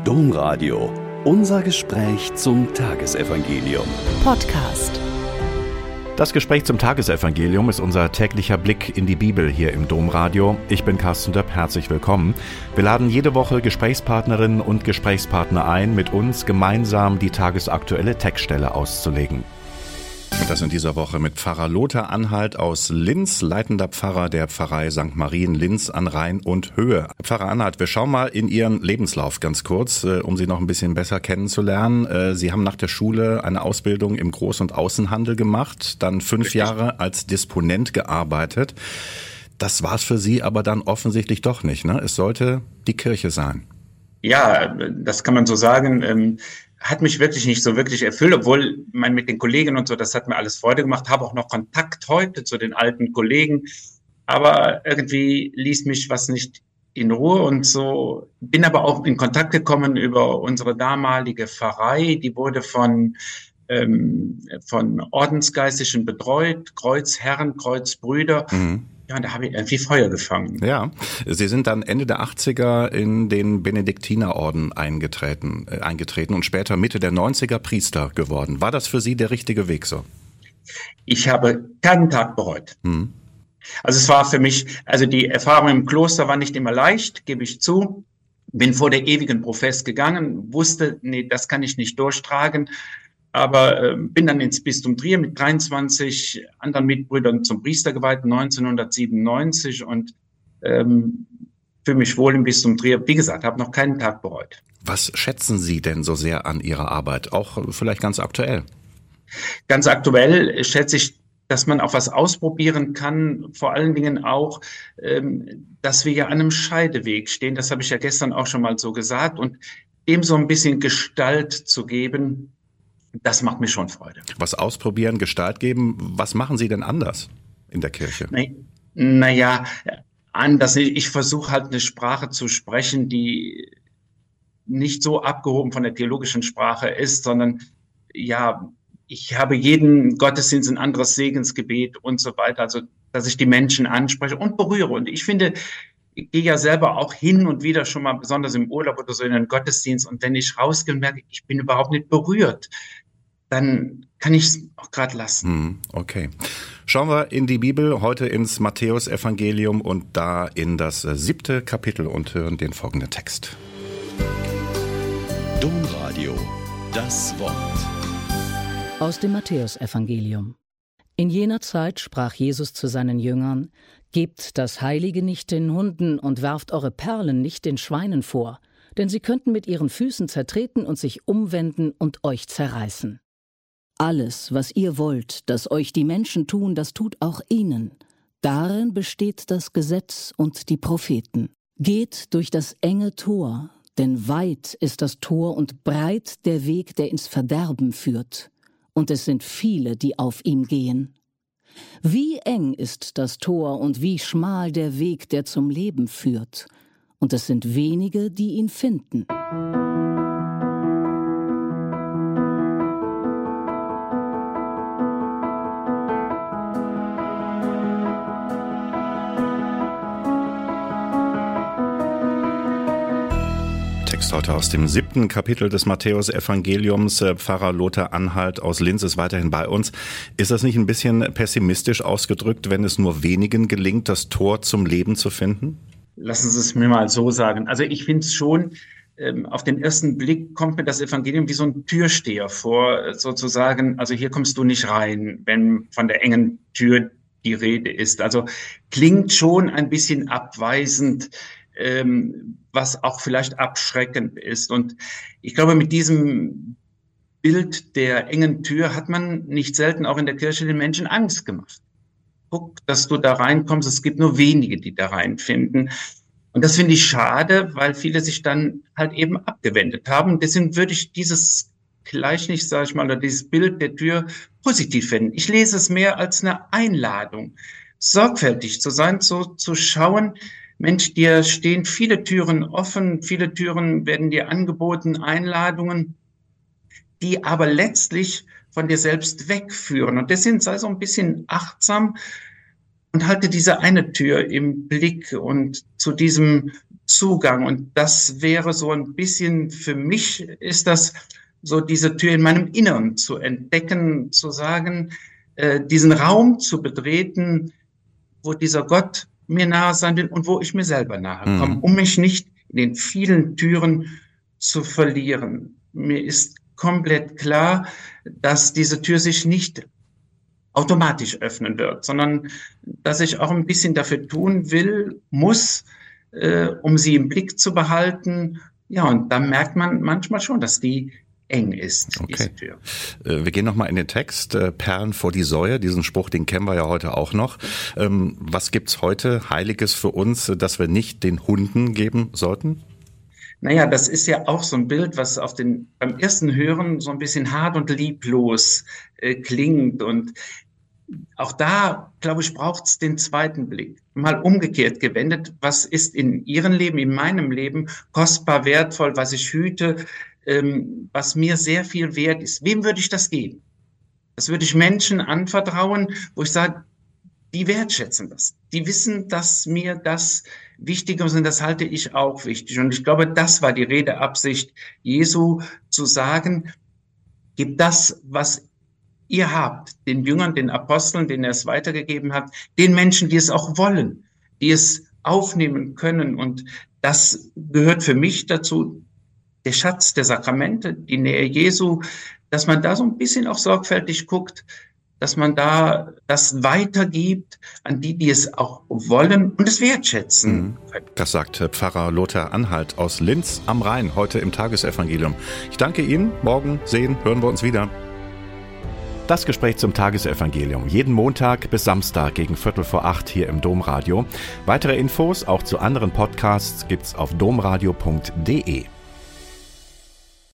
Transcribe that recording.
Domradio. Unser Gespräch zum Tagesevangelium. Podcast. Das Gespräch zum Tagesevangelium ist unser täglicher Blick in die Bibel hier im Domradio. Ich bin Carsten Döpp, herzlich willkommen. Wir laden jede Woche Gesprächspartnerinnen und Gesprächspartner ein, mit uns gemeinsam die tagesaktuelle Textstelle auszulegen. Und das in dieser Woche mit Pfarrer Lothar Anhalt aus Linz, leitender Pfarrer der Pfarrei St. Marien Linz an Rhein und Höhe. Pfarrer Anhalt, wir schauen mal in Ihren Lebenslauf ganz kurz, um Sie noch ein bisschen besser kennenzulernen. Sie haben nach der Schule eine Ausbildung im Groß- und Außenhandel gemacht, dann 5 Jahre als Disponent gearbeitet. Das war's für Sie aber dann offensichtlich doch nicht, ne? Es sollte die Kirche sein. Ja, das kann man so sagen. Hat mich wirklich nicht so wirklich erfüllt, obwohl mit den Kollegen und so, das hat mir alles Freude gemacht, habe auch noch Kontakt heute zu den alten Kollegen, aber irgendwie ließ mich was nicht in Ruhe und so, bin aber auch in Kontakt gekommen über unsere damalige Pfarrei, die wurde von Ordensgeistlichen betreut, Kreuzherren, Kreuzbrüder. Ja, da habe ich irgendwie Feuer gefangen. Ja, Sie sind dann Ende der 80er in den Benediktinerorden eingetreten und später Mitte der 90er Priester geworden. War das für Sie der richtige Weg so? Ich habe keinen Tag bereut. Also es war für mich, also die Erfahrung im Kloster war nicht immer leicht, gebe ich zu. Bin vor der ewigen Profess gegangen, wusste, nee, das kann ich nicht durchtragen. Aber bin dann ins Bistum Trier mit 23 anderen Mitbrüdern zum Priester geweiht, 1997 und fühle mich wohl im Bistum Trier. Wie gesagt, habe noch keinen Tag bereut. Was schätzen Sie denn so sehr an Ihrer Arbeit? Auch vielleicht ganz aktuell? Ganz aktuell schätze ich, dass man auch was ausprobieren kann. Vor allen Dingen auch, dass wir ja an einem Scheideweg stehen. Das habe ich ja gestern auch schon mal so gesagt. Und dem so ein bisschen Gestalt zu geben, das macht mir schon Freude. Was ausprobieren, Gestalt geben, was machen Sie denn anders in der Kirche? Naja, anders. Ich versuche halt eine Sprache zu sprechen, die nicht so abgehoben von der theologischen Sprache ist, sondern ja, ich habe jeden Gottesdienst ein anderes Segensgebet und so weiter, also dass ich die Menschen anspreche und berühre. Und ich finde, ich gehe ja selber auch hin und wieder schon mal, besonders im Urlaub oder so in einen Gottesdienst, und wenn ich rausgehe und merke, ich bin überhaupt nicht berührt, dann kann ich es auch gerade lassen. Okay. Schauen wir in die Bibel, heute ins Matthäusevangelium und da in das 7. Kapitel und hören den folgenden Text. Domradio, das Wort. Aus dem Matthäusevangelium. In jener Zeit sprach Jesus zu seinen Jüngern: Gebt das Heilige nicht den Hunden und werft eure Perlen nicht den Schweinen vor, denn sie könnten mit ihren Füßen zertreten und sich umwenden und euch zerreißen. Alles, was ihr wollt, dass euch die Menschen tun, das tut auch ihnen. Darin besteht das Gesetz und die Propheten. Geht durch das enge Tor, denn weit ist das Tor und breit der Weg, der ins Verderben führt. Und es sind viele, die auf ihm gehen. Wie eng ist das Tor und wie schmal der Weg, der zum Leben führt. Und es sind wenige, die ihn finden. Heute aus dem 7. Kapitel des Matthäusevangeliums. Pfarrer Lothar Anhalt aus Linz ist weiterhin bei uns. Ist das nicht ein bisschen pessimistisch ausgedrückt, wenn es nur wenigen gelingt, das Tor zum Leben zu finden? Lassen Sie es mir mal so sagen. Also ich finde es schon, auf den ersten Blick kommt mir das Evangelium wie so ein Türsteher vor, sozusagen. Also hier kommst du nicht rein, wenn von der engen Tür die Rede ist. Also klingt schon ein bisschen abweisend, was auch vielleicht abschreckend ist. Und ich glaube, mit diesem Bild der engen Tür hat man nicht selten auch in der Kirche den Menschen Angst gemacht. Guck, dass du da reinkommst, es gibt nur wenige, die da reinfinden. Und das finde ich schade, weil viele sich dann halt eben abgewendet haben. Deswegen würde ich dieses Gleichnis, sage ich mal, oder dieses Bild der Tür positiv finden. Ich lese es mehr als eine Einladung, sorgfältig zu sein, zu schauen, Mensch, dir stehen viele Türen offen, viele Türen werden dir angeboten, Einladungen, die aber letztlich von dir selbst wegführen. Und deswegen sei so ein bisschen achtsam und halte diese eine Tür im Blick und zu diesem Zugang. Und das wäre so ein bisschen, für mich ist das so, diese Tür in meinem Inneren zu entdecken, zu sagen, diesen Raum zu betreten, wo dieser Gott mir nahe sein will und wo ich mir selber nahe komme, um mich nicht in den vielen Türen zu verlieren. Mir ist komplett klar, dass diese Tür sich nicht automatisch öffnen wird, sondern dass ich auch ein bisschen dafür tun muss, um sie im Blick zu behalten. Ja, und da merkt man manchmal schon, dass die eng ist, diese Tür. Wir gehen nochmal in den Text. Perlen vor die Säue, diesen Spruch, den kennen wir ja heute auch noch. Was gibt's heute Heiliges für uns, dass wir nicht den Hunden geben sollten? Naja, das ist ja auch so ein Bild, was beim ersten Hören so ein bisschen hart und lieblos klingt. Und auch da, glaube ich, braucht es den zweiten Blick. Mal umgekehrt gewendet, was ist in Ihrem Leben, in meinem Leben kostbar, wertvoll, was ich hüte, was mir sehr viel wert ist. Wem würde ich das geben? Das würde ich Menschen anvertrauen, wo ich sage, die wertschätzen das. Die wissen, dass mir das wichtig ist und das halte ich auch wichtig. Und ich glaube, das war die Redeabsicht Jesu, zu sagen, gebt das, was ihr habt, den Jüngern, den Aposteln, denen er es weitergegeben hat, den Menschen, die es auch wollen, die es aufnehmen können. Und das gehört für mich dazu, der Schatz der Sakramente, die Nähe Jesu, dass man da so ein bisschen auch sorgfältig guckt, dass man da das weitergibt an die es auch wollen und es wertschätzen. Das sagt Pfarrer Lothar Anhalt aus Linz am Rhein, heute im Tagesevangelium. Ich danke Ihnen. Morgen hören wir uns wieder. Das Gespräch zum Tagesevangelium. Jeden Montag bis Samstag gegen 7:45 hier im Domradio. Weitere Infos auch zu anderen Podcasts gibt's auf domradio.de.